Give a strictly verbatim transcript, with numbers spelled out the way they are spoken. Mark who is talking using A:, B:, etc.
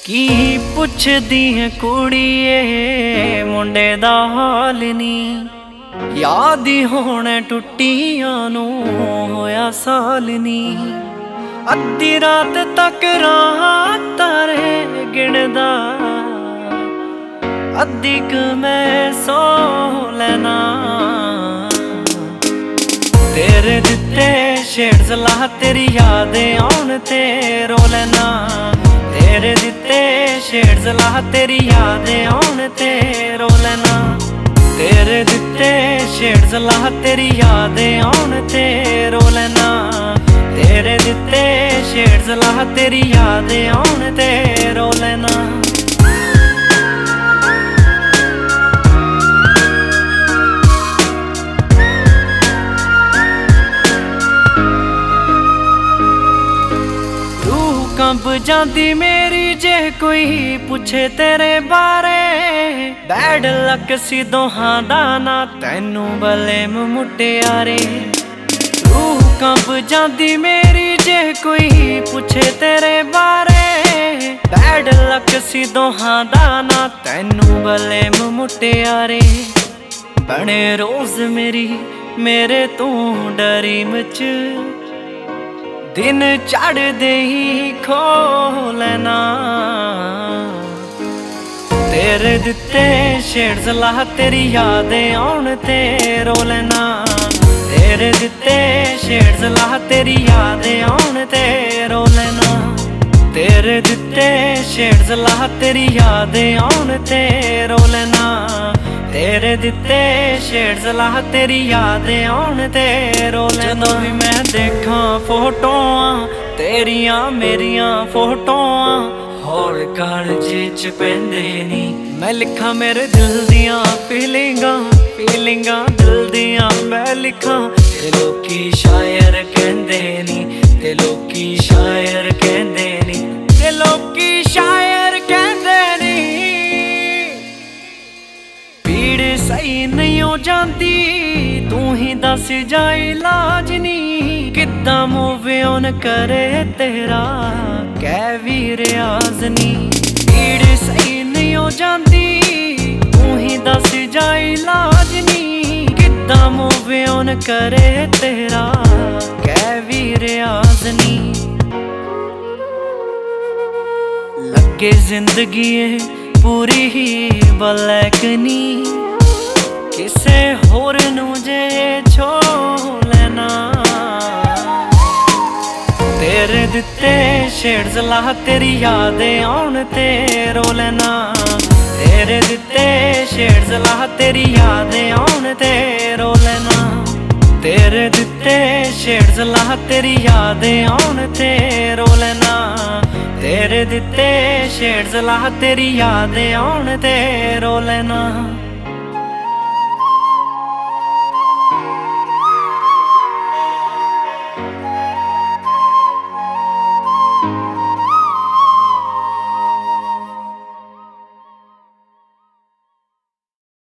A: की पुछदी है कुड़िए मुंडे दा हाल नी, याद ही होने टुट्टियां नू होया साल नी। अद्धी रात तक रात तारे गिनदा, अद्धी क मैं सो लेना। तेरे दिते शेड सलाह तेरी यादें आउन ते रो लेना। तेरे दिते शेड सलाह तेरी यादें आउन ते रो लेना। तेरे दिते शेड सलाह तेरी यादें आउन ते रो लेना। तेरे दिते शेड सलाह तेरी यादें आउन ते रो लेना। कंब जाती मेरी जे कोई पूछे तेरे बारे। बैड लक सी दोहां दा ना तैनू बलेम मुटियारे। रूह कंब जाती मेरी जे कोई पूछे तेरे बारे। बैड लक सी दोहां दा ना तैनू बलेम मुटियारे। बने रोज मेरी मेरे तू डरी मच, दिन चढ़दे ही खो लेना। तेरे दिते शेड सलाह तेरी यादें आउन ते रो लेना। तेरे दिते शेड सलाह तेरी यादें आउन ते रो लेना। तेरे दिते शेड सलाह तेरी यादें आउन ते रो लेना। तेरे दिते शेड सलाह तेरी यादें आउन ते रो लेना। जदों भी मैं देखा फोटोआं तेरियां मेरियां फोटोआं, होल कालजे च पैंदे नी। मैं लिखा मेरे दिल दियां फीलिंगां फीलिंगां दिल दियां मैं लिखा। ते लोकी शायर कहंदे नी, ते लोकी शायर कहंदे नी, ते लोकी शायर कहंदे नी। पीड़ सही नहीं हो जाती तू ही दस जा इलाज नी। किद्दां मूव ऑन करे तेरा कै भी रियाज नी। पीड़ सही नहीं हो जाती तू ही दस जा इलाज नी। किद्दां मूव ऑन करे तेरा कै भी रियाज नी। लगे जिंदगी पूरी ही बलैक नी, किसे होर नू जे छो लेना। तेरे दिते शेड सलाह तेरी यादें आउन ते रो लेना। तेरे दिते शेड सलाह तेरी यादें आउन ते रो लेना। तेरे दिते शेड सलाह तेरी यादें आउन ते रो लेना। तेरे दिते शेड सलाह तेरी यादें आउन ते रो लेना।